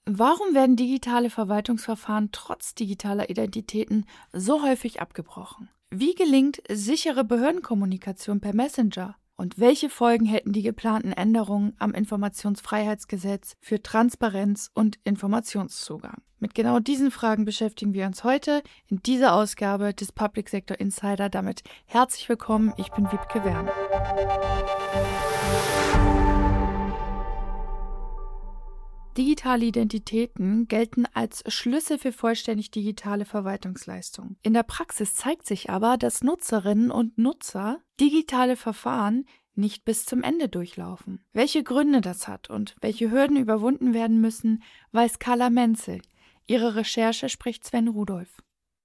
Warum werden digitale Verwaltungsverfahren trotz digitaler Identitäten so häufig abgebrochen? Wie gelingt sichere Behördenkommunikation per Messenger? Und welche Folgen hätten die geplanten Änderungen am Informationsfreiheitsgesetz für Transparenz und Informationszugang? Mit genau diesen Fragen beschäftigen wir uns heute in dieser Ausgabe des Public Sector Insider. Damit herzlich willkommen, ich bin Wiebke Werner. Digitale Identitäten gelten als Schlüssel für vollständig digitale Verwaltungsleistungen. In der Praxis zeigt sich aber, dass Nutzerinnen und Nutzer digitale Verfahren nicht bis zum Ende durchlaufen. Welche Gründe das hat und welche Hürden überwunden werden müssen, weiß Carla Menzel. Ihre Recherche spricht Sven Rudolph.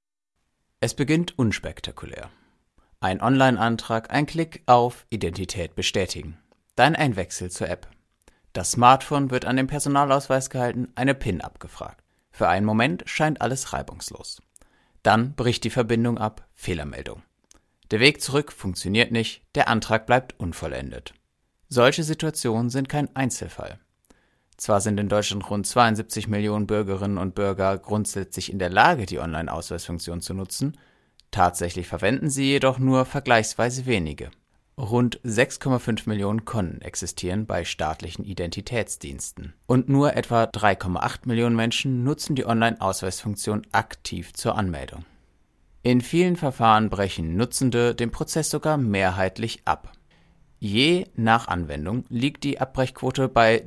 Es beginnt unspektakulär. Ein Online-Antrag, ein Klick auf Identität bestätigen. Dann ein Wechsel zur App. Das Smartphone wird an den Personalausweis gehalten, eine PIN abgefragt. Für einen Moment scheint alles reibungslos. Dann bricht die Verbindung ab, Fehlermeldung. Der Weg zurück funktioniert nicht, der Antrag bleibt unvollendet. Solche Situationen sind kein Einzelfall. Zwar sind in Deutschland rund 72 Millionen Bürgerinnen und Bürger grundsätzlich in der Lage, die Online-Ausweisfunktion zu nutzen, tatsächlich verwenden sie jedoch nur vergleichsweise wenige. Rund 6,5 Millionen Konten existieren bei staatlichen Identitätsdiensten und nur etwa 3,8 Millionen Menschen nutzen die Online-Ausweisfunktion aktiv zur Anmeldung. In vielen Verfahren brechen Nutzende den Prozess sogar mehrheitlich ab. Je nach Anwendung liegt die Abbrechquote bei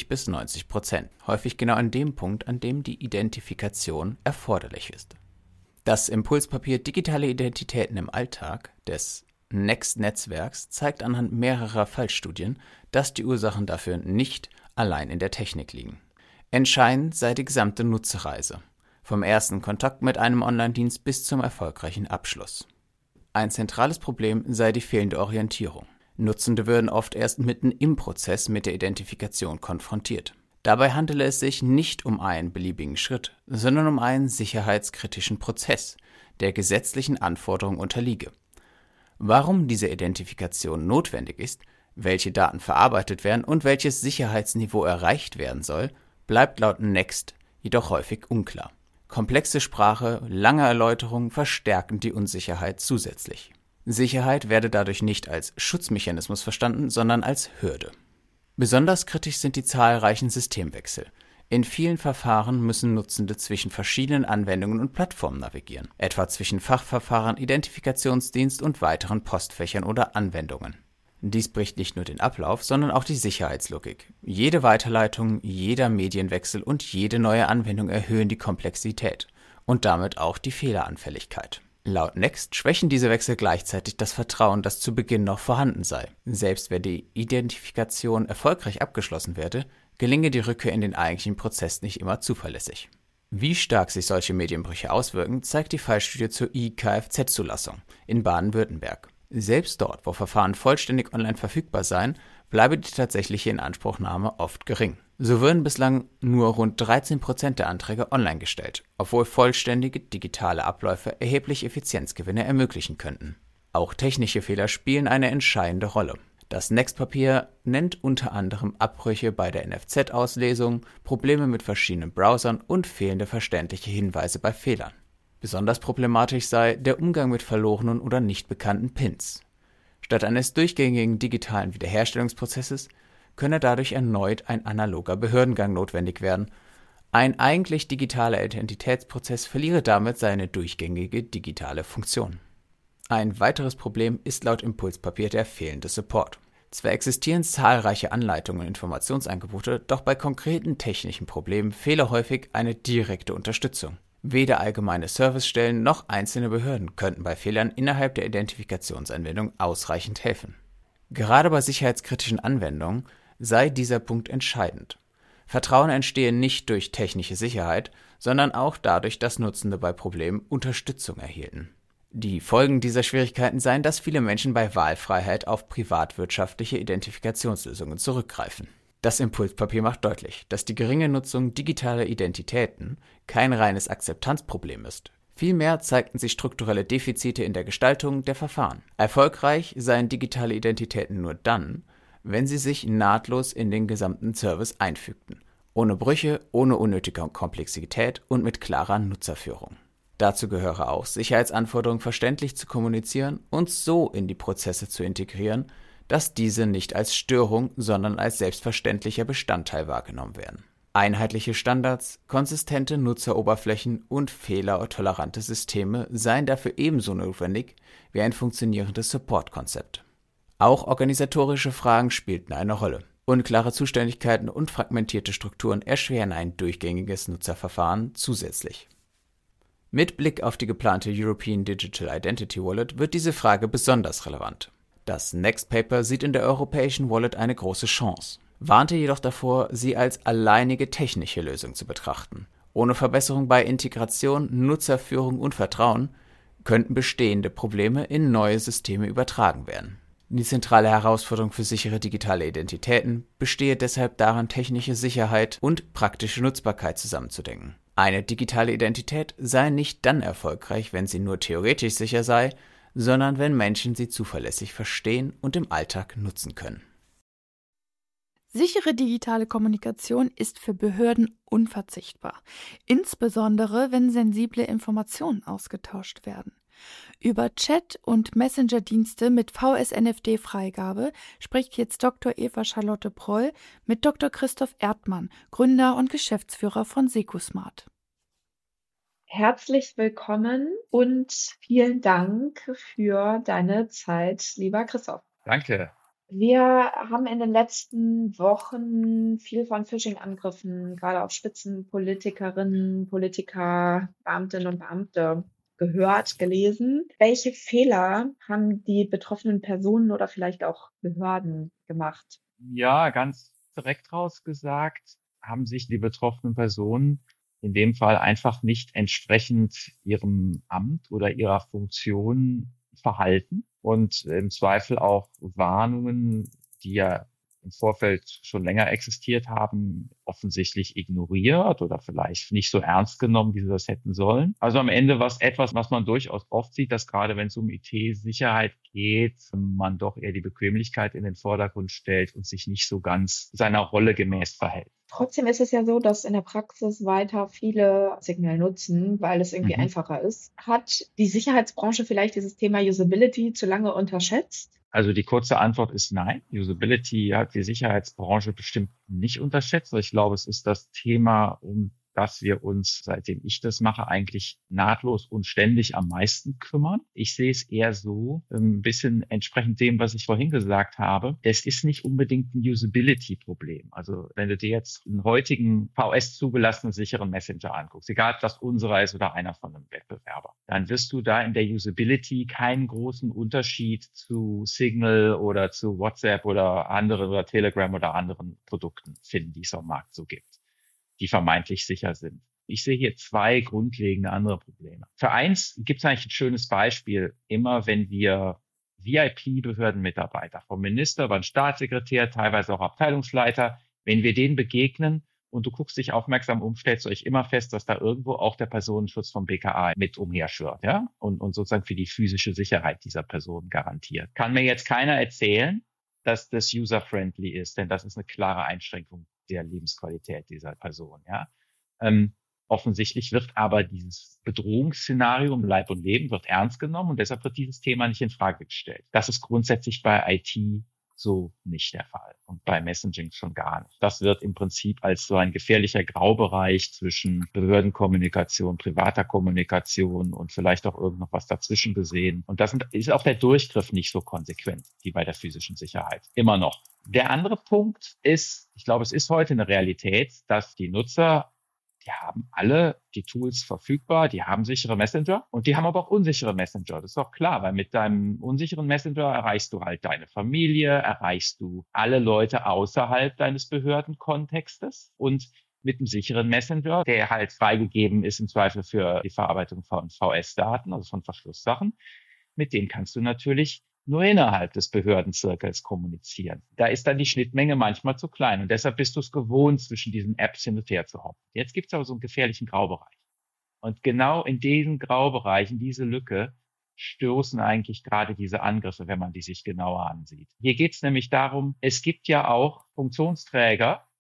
70-90%, häufig genau an dem Punkt, an dem die Identifikation erforderlich ist. Das Impulspapier Digitale Identitäten im Alltag des Next-Netzwerks zeigt anhand mehrerer Fallstudien, dass die Ursachen dafür nicht allein in der Technik liegen. Entscheidend sei die gesamte Nutzerreise, vom ersten Kontakt mit einem Online-Dienst bis zum erfolgreichen Abschluss. Ein zentrales Problem sei die fehlende Orientierung. Nutzende würden oft erst mitten im Prozess mit der Identifikation konfrontiert. Dabei handele es sich nicht um einen beliebigen Schritt, sondern um einen sicherheitskritischen Prozess, der gesetzlichen Anforderungen unterliege. Warum diese Identifikation notwendig ist, welche Daten verarbeitet werden und welches Sicherheitsniveau erreicht werden soll, bleibt laut Next jedoch häufig unklar. Komplexe Sprache, lange Erläuterungen verstärken die Unsicherheit zusätzlich. Sicherheit werde dadurch nicht als Schutzmechanismus verstanden, sondern als Hürde. Besonders kritisch sind die zahlreichen Systemwechsel. In vielen Verfahren müssen Nutzende zwischen verschiedenen Anwendungen und Plattformen navigieren, etwa zwischen Fachverfahren, Identifikationsdienst und weiteren Postfächern oder Anwendungen. Dies bricht nicht nur den Ablauf, sondern auch die Sicherheitslogik. Jede Weiterleitung, jeder Medienwechsel und jede neue Anwendung erhöhen die Komplexität und damit auch die Fehleranfälligkeit. Laut Next schwächen diese Wechsel gleichzeitig das Vertrauen, das zu Beginn noch vorhanden sei. Selbst wenn die Identifikation erfolgreich abgeschlossen werde, gelinge die Rückkehr in den eigentlichen Prozess nicht immer zuverlässig. Wie stark sich solche Medienbrüche auswirken, zeigt die Fallstudie zur E-Kfz-Zulassung in Baden-Württemberg. Selbst dort, wo Verfahren vollständig online verfügbar seien, bleibe die tatsächliche Inanspruchnahme oft gering. So würden bislang nur rund 13% der Anträge online gestellt, obwohl vollständige digitale Abläufe erhebliche Effizienzgewinne ermöglichen könnten. Auch technische Fehler spielen eine entscheidende Rolle. Das Next-Papier nennt unter anderem Abbrüche bei der NFC-Auslesung, Probleme mit verschiedenen Browsern und fehlende verständliche Hinweise bei Fehlern. Besonders problematisch sei der Umgang mit verlorenen oder nicht bekannten PINs. Statt eines durchgängigen digitalen Wiederherstellungsprozesses könne dadurch erneut ein analoger Behördengang notwendig werden. Ein eigentlich digitaler Identitätsprozess verliere damit seine durchgängige digitale Funktion. Ein weiteres Problem ist laut Impulspapier der fehlende Support. Zwar existieren zahlreiche Anleitungen und Informationsangebote, doch bei konkreten technischen Problemen fehle häufig eine direkte Unterstützung. Weder allgemeine Servicestellen noch einzelne Behörden könnten bei Fehlern innerhalb der Identifikationsanwendung ausreichend helfen. Gerade bei sicherheitskritischen Anwendungen sei dieser Punkt entscheidend. Vertrauen entstehe nicht durch technische Sicherheit, sondern auch dadurch, dass Nutzende bei Problemen Unterstützung erhielten. Die Folgen dieser Schwierigkeiten seien, dass viele Menschen bei Wahlfreiheit auf privatwirtschaftliche Identifikationslösungen zurückgreifen. Das Impulspapier macht deutlich, dass die geringe Nutzung digitaler Identitäten kein reines Akzeptanzproblem ist. Vielmehr zeigten sich strukturelle Defizite in der Gestaltung der Verfahren. Erfolgreich seien digitale Identitäten nur dann, wenn sie sich nahtlos in den gesamten Service einfügten Ohne Brüche, ohne unnötige Komplexität und mit klarer Nutzerführung. Dazu gehöre auch, Sicherheitsanforderungen verständlich zu kommunizieren und so in die Prozesse zu integrieren, dass diese nicht als Störung, sondern als selbstverständlicher Bestandteil wahrgenommen werden. Einheitliche Standards, konsistente Nutzeroberflächen und fehlertolerante Systeme seien dafür ebenso notwendig wie ein funktionierendes Support-Konzept. Auch organisatorische Fragen spielten eine Rolle. Unklare Zuständigkeiten und fragmentierte Strukturen erschweren ein durchgängiges Nutzerverfahren zusätzlich. Mit Blick auf die geplante European Digital Identity Wallet wird diese Frage besonders relevant. Das Next Paper sieht in der europäischen Wallet eine große Chance, warnte jedoch davor, sie als alleinige technische Lösung zu betrachten. Ohne Verbesserung bei Integration, Nutzerführung und Vertrauen könnten bestehende Probleme in neue Systeme übertragen werden. Die zentrale Herausforderung für sichere digitale Identitäten bestehe deshalb darin, technische Sicherheit und praktische Nutzbarkeit zusammenzudenken. Eine digitale Identität sei nicht dann erfolgreich, wenn sie nur theoretisch sicher sei, sondern wenn Menschen sie zuverlässig verstehen und im Alltag nutzen können. Sichere digitale Kommunikation ist für Behörden unverzichtbar, insbesondere wenn sensible Informationen ausgetauscht werden. Über Chat- und Messenger-Dienste mit VSNFD-Freigabe spricht jetzt Dr. Eva Charlotte Proll mit Dr. Christoph Erdmann, Gründer und Geschäftsführer von Secusmart. Herzlich willkommen und vielen Dank für deine Zeit, lieber Christoph. Danke. Wir haben in den letzten Wochen viel von Phishing-Angriffen, gerade auf Spitzenpolitikerinnen, Politiker, Beamtinnen und Beamte gehört, gelesen. Welche Fehler haben die betroffenen Personen oder vielleicht auch Behörden gemacht? Ja, ganz direkt raus gesagt, haben sich die betroffenen Personen in dem Fall einfach nicht entsprechend ihrem Amt oder ihrer Funktion verhalten und im Zweifel auch Warnungen, die ja im Vorfeld schon länger existiert haben, offensichtlich ignoriert oder vielleicht nicht so ernst genommen, wie sie das hätten sollen. Also am Ende war es etwas, was man durchaus oft sieht, dass gerade wenn es um IT-Sicherheit geht, man doch eher die Bequemlichkeit in den Vordergrund stellt und sich nicht so ganz seiner Rolle gemäß verhält. Trotzdem ist es ja so, dass in der Praxis weiter viele Signal nutzen, weil es irgendwie einfacher ist. Hat die Sicherheitsbranche vielleicht dieses Thema Usability zu lange unterschätzt? Also die kurze Antwort ist nein. Usability hat die Sicherheitsbranche bestimmt nicht unterschätzt. Ich glaube, es ist das Thema, um das wir uns, seitdem ich das mache, eigentlich nahtlos und ständig am meisten kümmern. Ich sehe es eher so, ein bisschen entsprechend dem, was ich vorhin gesagt habe. Es ist nicht unbedingt ein Usability-Problem. Also wenn du dir jetzt einen heutigen VS-zugelassenen sicheren Messenger anguckst, egal ob das unserer ist oder einer von einem Wettbewerber, dann wirst du da in der Usability keinen großen Unterschied zu Signal oder zu WhatsApp oder anderen oder Telegram oder anderen Produkten finden, die es am Markt so gibt, die vermeintlich sicher sind. Ich sehe hier zwei grundlegende andere Probleme. Für eins gibt es eigentlich ein schönes Beispiel. Immer wenn wir VIP-Behördenmitarbeiter, vom Minister über den Staatssekretär, teilweise auch Abteilungsleiter, wenn wir denen begegnen und du guckst dich aufmerksam um, stellst du euch immer fest, dass da irgendwo auch der Personenschutz vom BKA mit umherschwirrt, ja, und sozusagen für die physische Sicherheit dieser Person garantiert. Kann mir jetzt keiner erzählen, dass das user-friendly ist, denn das ist eine klare Einschränkung der Lebensqualität dieser Person, ja. Offensichtlich wird aber dieses Bedrohungsszenario um Leib und Leben wird ernst genommen und deshalb wird dieses Thema nicht in Frage gestellt. Das ist grundsätzlich bei IT so nicht der Fall und bei Messaging schon gar nicht. Das wird im Prinzip als so ein gefährlicher Graubereich zwischen Behördenkommunikation, privater Kommunikation und vielleicht auch irgend noch was dazwischen gesehen. Und das ist auch der Durchgriff nicht so konsequent wie bei der physischen Sicherheit. Immer noch. Der andere Punkt ist, ich glaube, es ist heute eine Realität, dass die Nutzer, die haben alle die Tools verfügbar, die haben sichere Messenger und die haben aber auch unsichere Messenger. Das ist doch klar, weil mit deinem unsicheren Messenger erreichst du halt deine Familie, erreichst du alle Leute außerhalb deines Behördenkontextes und mit einem sicheren Messenger, der halt freigegeben ist im Zweifel für die Verarbeitung von VS-Daten, also von Verschlusssachen, mit dem kannst du natürlich nur innerhalb des Behördenzirkels kommunizieren. Da ist dann die Schnittmenge manchmal zu klein und deshalb bist du es gewohnt, zwischen diesen Apps hin und her zu hoppen. Jetzt gibt es aber so einen gefährlichen Graubereich. Und genau in diesen Graubereichen, diese Lücke, stoßen eigentlich gerade diese Angriffe, wenn man die sich genauer ansieht. Hier geht es nämlich darum, es gibt ja auch Funktionsträger,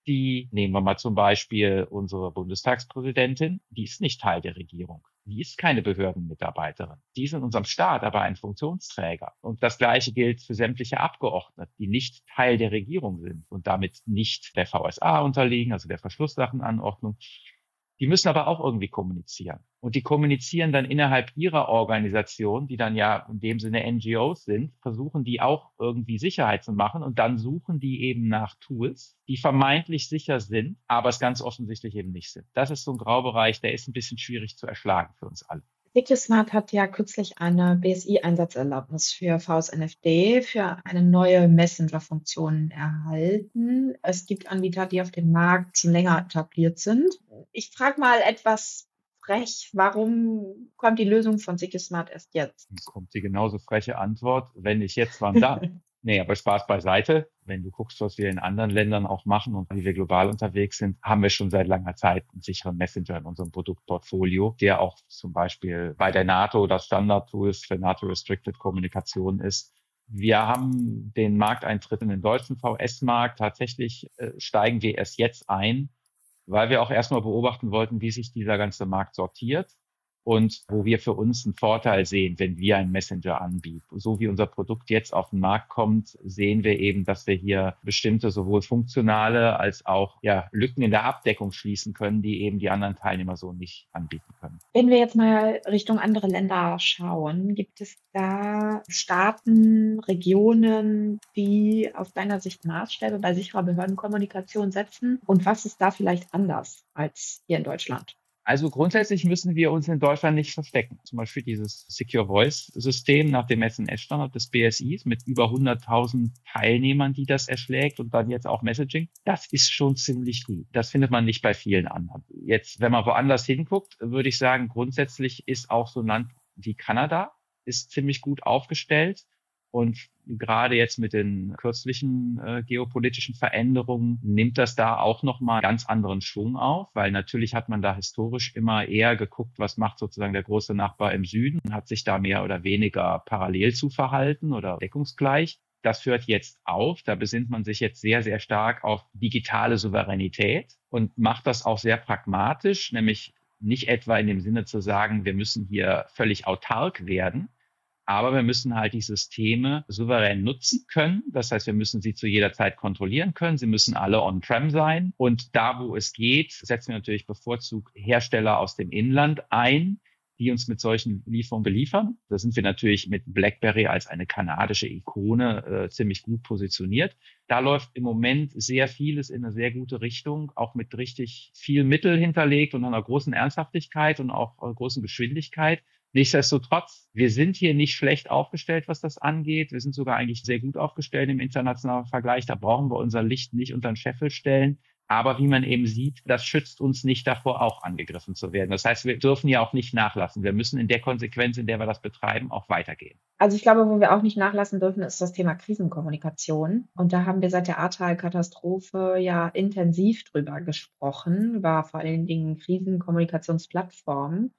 nehmen wir mal zum Beispiel unsere Bundestagspräsidentin, die ist nicht Teil der Regierung. Die ist keine Behördenmitarbeiterin. Die ist in unserem Staat aber ein Funktionsträger. Und das Gleiche gilt für sämtliche Abgeordnete, die nicht Teil der Regierung sind und damit nicht der VSA unterliegen, also der Verschlusssachenanordnung. Die müssen aber auch irgendwie kommunizieren. Und die kommunizieren dann innerhalb ihrer Organisation, die dann ja in dem Sinne NGOs sind, versuchen die auch irgendwie Sicherheit zu machen. Und dann suchen die eben nach Tools, die vermeintlich sicher sind, aber es ganz offensichtlich eben nicht sind. Das ist so ein Graubereich, der ist ein bisschen schwierig zu erschlagen für uns alle. Secusmart hat ja kürzlich eine BSI-Einsatzerlaubnis für VSNFD für eine neue Messenger-Funktion erhalten. Es gibt Anbieter, die auf dem Markt schon länger etabliert sind. Ich frage mal etwas frech, warum kommt die Lösung von Secusmart erst jetzt? Dann kommt die genauso freche Antwort, wenn nicht jetzt, wann dann? Nee, aber Spaß beiseite. Wenn du guckst, was wir in anderen Ländern auch machen und wie wir global unterwegs sind, haben wir schon seit langer Zeit einen sicheren Messenger in unserem Produktportfolio, der auch zum Beispiel bei der NATO das Standardtool für NATO-Restricted Kommunikation ist. Wir haben den Markteintritt in den deutschen VS-Markt. Tatsächlich steigen wir erst jetzt ein, weil wir auch erstmal beobachten wollten, wie sich dieser ganze Markt sortiert. Und wo wir für uns einen Vorteil sehen, wenn wir einen Messenger anbieten. So wie unser Produkt jetzt auf den Markt kommt, sehen wir eben, dass wir hier bestimmte sowohl funktionale als auch Lücken in der Abdeckung schließen können, die eben die anderen Teilnehmer so nicht anbieten können. Wenn wir jetzt mal Richtung andere Länder schauen, gibt es da Staaten, Regionen, die aus deiner Sicht Maßstäbe bei sicherer Behördenkommunikation setzen? Und was ist da vielleicht anders als hier in Deutschland? Also grundsätzlich müssen wir uns in Deutschland nicht verstecken. Zum Beispiel dieses Secure Voice System nach dem SNS-Standard des BSIs mit über 100.000 Teilnehmern, die das erschlägt und dann jetzt auch Messaging. Das ist schon ziemlich gut. Das findet man nicht bei vielen anderen. Jetzt, wenn man woanders hinguckt, würde ich sagen, grundsätzlich ist auch so ein Land wie Kanada ist ziemlich gut aufgestellt. Und gerade jetzt mit den kürzlichen geopolitischen Veränderungen nimmt das da auch nochmal ganz anderen Schwung auf, weil natürlich hat man da historisch immer eher geguckt, was macht sozusagen der große Nachbar im Süden und hat sich da mehr oder weniger parallel zu verhalten oder deckungsgleich. Das hört jetzt auf. Da besinnt man sich jetzt sehr, sehr stark auf digitale Souveränität und macht das auch sehr pragmatisch, nämlich nicht etwa in dem Sinne zu sagen, wir müssen hier völlig autark werden, aber wir müssen halt die Systeme souverän nutzen können. Das heißt, wir müssen sie zu jeder Zeit kontrollieren können. Sie müssen alle on-prem sein. Und da, wo es geht, setzen wir natürlich bevorzugt Hersteller aus dem Inland ein, die uns mit solchen Lieferungen beliefern. Da sind wir natürlich mit BlackBerry als eine kanadische Ikone ziemlich gut positioniert. Da läuft im Moment sehr vieles in eine sehr gute Richtung, auch mit richtig viel Mittel hinterlegt und einer großen Ernsthaftigkeit und auch großen Geschwindigkeit. Nichtsdestotrotz, wir sind hier nicht schlecht aufgestellt, was das angeht. Wir sind sogar eigentlich sehr gut aufgestellt im internationalen Vergleich. Da brauchen wir unser Licht nicht unter den Scheffel stellen. Aber wie man eben sieht, das schützt uns nicht davor, auch angegriffen zu werden. Das heißt, wir dürfen ja auch nicht nachlassen. Wir müssen in der Konsequenz, in der wir das betreiben, auch weitergehen. Also ich glaube, wo wir auch nicht nachlassen dürfen, ist das Thema Krisenkommunikation. Und da haben wir seit der Ahrtal-Katastrophe ja intensiv drüber gesprochen, über vor allen Dingen Krisenkommunikationsplattformen.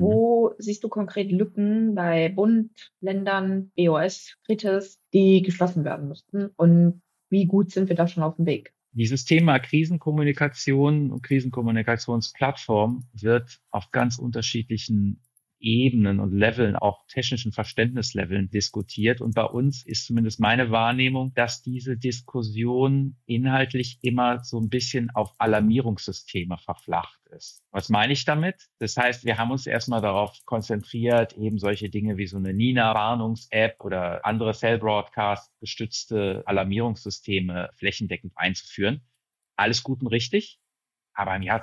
Wo siehst du konkret Lücken bei Bund, Ländern, BOS, Kritis, die geschlossen werden müssten? Und wie gut sind wir da schon auf dem Weg? Dieses Thema Krisenkommunikation und Krisenkommunikationsplattform wird auf ganz unterschiedlichen Ebenen und Leveln, auch technischen Verständnisleveln diskutiert. Und bei uns ist zumindest meine Wahrnehmung, dass diese Diskussion inhaltlich immer so ein bisschen auf Alarmierungssysteme verflacht ist. Was meine ich damit? Das heißt, wir haben uns erstmal darauf konzentriert, eben solche Dinge wie so eine Nina-Warnungs-App oder andere Cell-Broadcast-gestützte Alarmierungssysteme flächendeckend einzuführen. Alles gut und richtig, aber im Jahr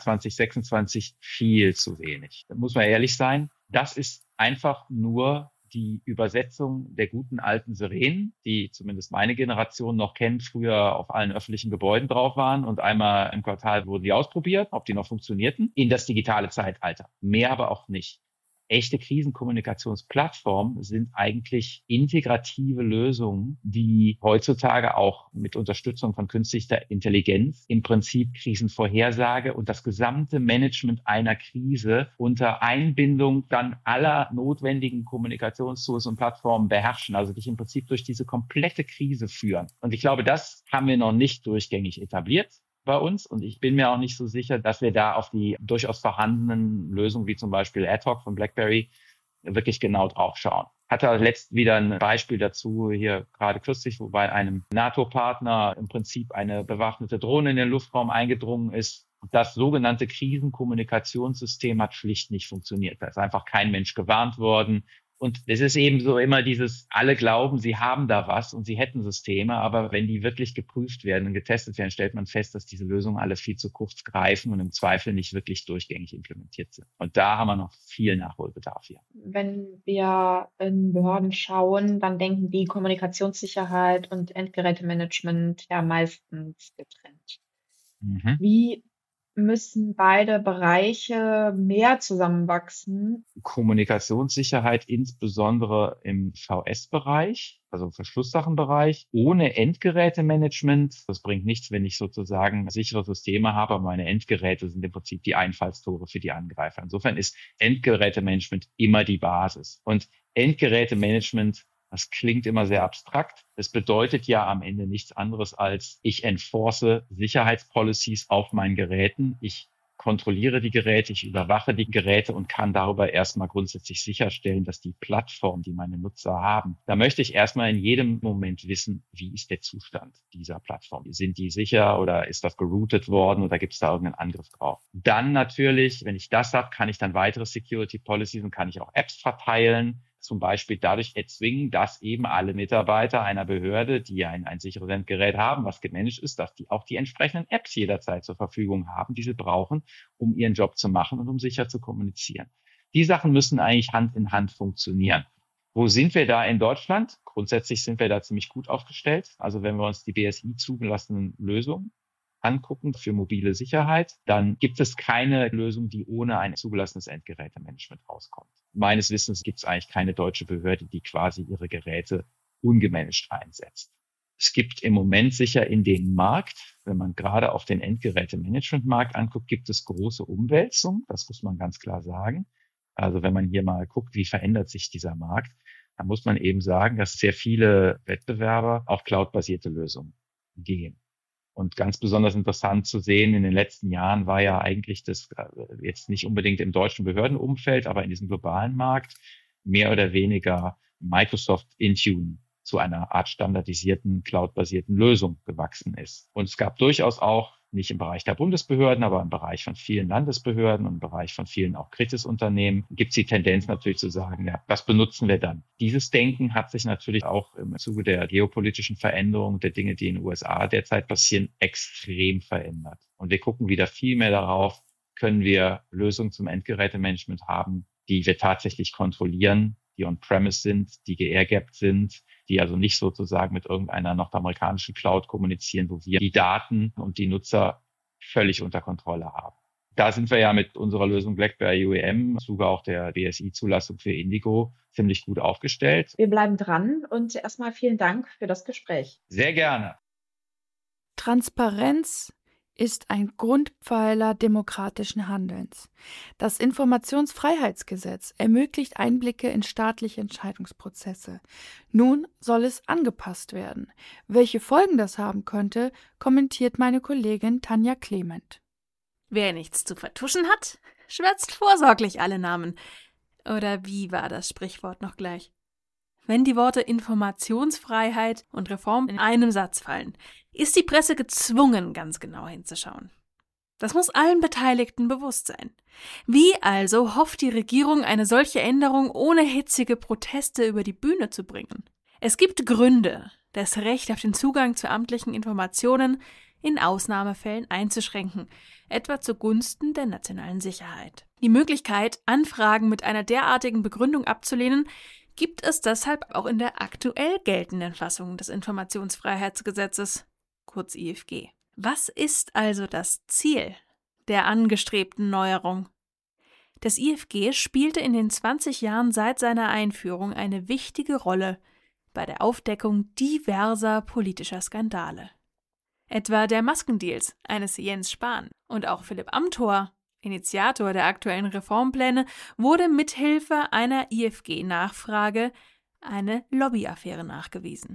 2026 viel zu wenig. Da muss man ehrlich sein. Das ist einfach nur die Übersetzung der guten alten Sirenen, die zumindest meine Generation noch kennt, früher auf allen öffentlichen Gebäuden drauf waren und einmal im Quartal wurden die ausprobiert, ob die noch funktionierten, in das digitale Zeitalter. Mehr aber auch nicht. Echte Krisenkommunikationsplattformen sind eigentlich integrative Lösungen, die heutzutage auch mit Unterstützung von künstlicher Intelligenz im Prinzip Krisenvorhersage und das gesamte Management einer Krise unter Einbindung dann aller notwendigen Kommunikationstools und Plattformen beherrschen, also dich im Prinzip durch diese komplette Krise führen. Und ich glaube, das haben wir noch nicht durchgängig etabliert. bei uns. Und ich bin mir auch nicht so sicher, dass wir da auf die durchaus vorhandenen Lösungen, wie zum Beispiel AdHoc von BlackBerry, wirklich genau drauf schauen. Hatte letzt wieder ein Beispiel dazu, hier gerade kürzlich, wo bei einem NATO-Partner im Prinzip eine bewaffnete Drohne in den Luftraum eingedrungen ist. Das sogenannte Krisenkommunikationssystem hat schlicht nicht funktioniert. Da ist einfach kein Mensch gewarnt worden. Und es ist eben so immer dieses, alle glauben, sie haben da was und sie hätten Systeme, aber wenn die wirklich geprüft werden und getestet werden, stellt man fest, dass diese Lösungen alle viel zu kurz greifen und im Zweifel nicht wirklich durchgängig implementiert sind. Und da haben wir noch viel Nachholbedarf hier. Wenn wir in Behörden schauen, dann denken die Kommunikationssicherheit und Endgerätemanagement ja meistens getrennt. Wie müssen beide Bereiche mehr zusammenwachsen? Kommunikationssicherheit insbesondere im VS-Bereich, also Verschlusssachenbereich, ohne Endgerätemanagement. Das bringt nichts, wenn ich sozusagen sichere Systeme habe, aber meine Endgeräte sind im Prinzip die Einfallstore für die Angreifer. Insofern ist Endgerätemanagement immer die Basis. Und Endgerätemanagement, das klingt immer sehr abstrakt. Das bedeutet ja am Ende nichts anderes als, ich enforce Sicherheitspolicies auf meinen Geräten. Ich kontrolliere die Geräte, ich überwache die Geräte und kann darüber erstmal grundsätzlich sicherstellen, dass die Plattform, die meine Nutzer haben, da möchte ich erstmal in jedem Moment wissen, wie ist der Zustand dieser Plattform? Sind die sicher oder ist das geroutet worden oder gibt es da irgendeinen Angriff drauf? Dann natürlich, wenn ich das habe, kann ich dann weitere Security Policies und kann ich auch Apps verteilen, zum Beispiel dadurch erzwingen, dass eben alle Mitarbeiter einer Behörde, die ein sicheres Endgerät haben, was gemanagt ist, dass die auch die entsprechenden Apps jederzeit zur Verfügung haben, die sie brauchen, um ihren Job zu machen und um sicher zu kommunizieren. Die Sachen müssen eigentlich Hand in Hand funktionieren. Wo sind wir da in Deutschland? Grundsätzlich sind wir da ziemlich gut aufgestellt. Also wenn wir uns die BSI zugelassenen Lösungen angucken für mobile Sicherheit, dann gibt es keine Lösung, die ohne ein zugelassenes Endgerätemanagement rauskommt. Meines Wissens gibt es eigentlich keine deutsche Behörde, die quasi ihre Geräte ungemanagt einsetzt. Es gibt im Moment sicher in den Markt, wenn man gerade auf den Endgerätemanagement-Markt anguckt, gibt es große Umwälzungen. Das muss man ganz klar sagen. Also wenn man hier mal guckt, wie verändert sich dieser Markt, dann muss man eben sagen, dass sehr viele Wettbewerber auf cloud-basierte Lösungen gehen. Und ganz besonders interessant zu sehen, in den letzten Jahren war ja eigentlich das jetzt nicht unbedingt im deutschen Behördenumfeld, aber in diesem globalen Markt mehr oder weniger Microsoft Intune zu einer Art standardisierten, cloud-basierten Lösung gewachsen ist. Und es gab durchaus auch, nicht im Bereich der Bundesbehörden, aber im Bereich von vielen Landesbehörden und im Bereich von vielen auch Kritisunternehmen, gibt es die Tendenz natürlich zu sagen, ja, das benutzen wir dann. Dieses Denken hat sich natürlich auch im Zuge der geopolitischen Veränderung der Dinge, die in den USA derzeit passieren, extrem verändert. Und wir gucken wieder viel mehr darauf, können wir Lösungen zum Endgerätemanagement haben, die wir tatsächlich kontrollieren, die on-premise sind, die geairgapped sind, die also nicht sozusagen mit irgendeiner nordamerikanischen Cloud kommunizieren, wo wir die Daten und die Nutzer völlig unter Kontrolle haben. Da sind wir ja mit unserer Lösung BlackBerry UEM, im Zuge auch der BSI-Zulassung für Indigo, ziemlich gut aufgestellt. Wir bleiben dran und erstmal vielen Dank für das Gespräch. Sehr gerne. Transparenz ist ein Grundpfeiler demokratischen Handelns. Das Informationsfreiheitsgesetz ermöglicht Einblicke in staatliche Entscheidungsprozesse. Nun soll es angepasst werden. Welche Folgen das haben könnte, kommentiert meine Kollegin Tanja Clement. Wer nichts zu vertuschen hat, schwärzt vorsorglich alle Namen. Oder wie war das Sprichwort noch gleich? Wenn die Worte Informationsfreiheit und Reform in einem Satz fallen, ist die Presse gezwungen, ganz genau hinzuschauen. Das muss allen Beteiligten bewusst sein. Wie also hofft die Regierung, eine solche Änderung ohne hitzige Proteste über die Bühne zu bringen? Es gibt Gründe, das Recht auf den Zugang zu amtlichen Informationen in Ausnahmefällen einzuschränken, etwa zugunsten der nationalen Sicherheit. Die Möglichkeit, Anfragen mit einer derartigen Begründung abzulehnen, gibt es deshalb auch in der aktuell geltenden Fassung des Informationsfreiheitsgesetzes, kurz IFG. Was ist also das Ziel der angestrebten Neuerung? Das IFG spielte in den 20 Jahren seit seiner Einführung eine wichtige Rolle bei der Aufdeckung diverser politischer Skandale. Etwa der Maskendeals eines Jens Spahn und auch Philipp Amthor, Initiator der aktuellen Reformpläne, wurde mithilfe einer IFG-Nachfrage eine Lobbyaffäre nachgewiesen.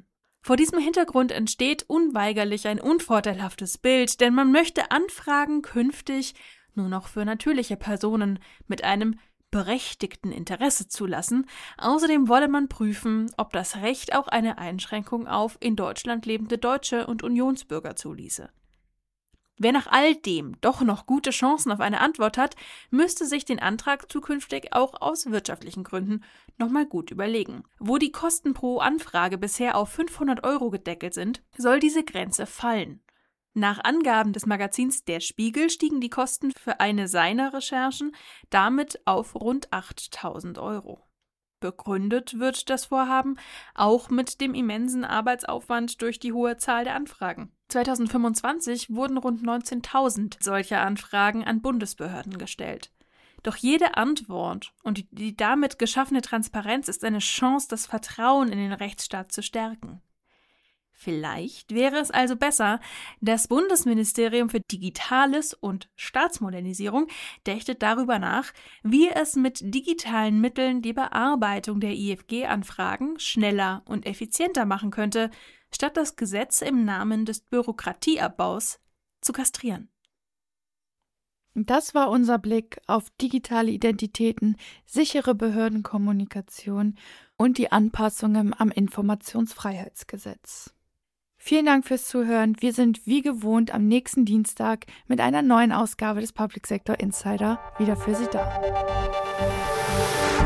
Vor diesem Hintergrund entsteht unweigerlich ein unvorteilhaftes Bild, denn man möchte Anfragen künftig nur noch für natürliche Personen mit einem berechtigten Interesse zulassen. Außerdem wolle man prüfen, ob das Recht auch eine Einschränkung auf in Deutschland lebende Deutsche und Unionsbürger zuließe. Wer nach all dem doch noch gute Chancen auf eine Antwort hat, müsste sich den Antrag zukünftig auch aus wirtschaftlichen Gründen nochmal gut überlegen. Wo die Kosten pro Anfrage bisher auf 500 € gedeckelt sind, soll diese Grenze fallen. Nach Angaben des Magazins Der Spiegel stiegen die Kosten für eine seiner Recherchen damit auf rund 8.000 €. Begründet wird das Vorhaben auch mit dem immensen Arbeitsaufwand durch die hohe Zahl der Anfragen. 2025 wurden rund 19.000 solcher Anfragen an Bundesbehörden gestellt. Doch jede Antwort und die damit geschaffene Transparenz ist eine Chance, das Vertrauen in den Rechtsstaat zu stärken. Vielleicht wäre es also besser, das Bundesministerium für Digitales und Staatsmodernisierung dächte darüber nach, wie es mit digitalen Mitteln die Bearbeitung der IFG-Anfragen schneller und effizienter machen könnte, statt das Gesetz im Namen des Bürokratieabbaus zu kastrieren. Das war unser Blick auf digitale Identitäten, sichere Behördenkommunikation und die Anpassungen am Informationsfreiheitsgesetz. Vielen Dank fürs Zuhören. Wir sind wie gewohnt am nächsten Dienstag mit einer neuen Ausgabe des Public Sector Insider wieder für Sie da.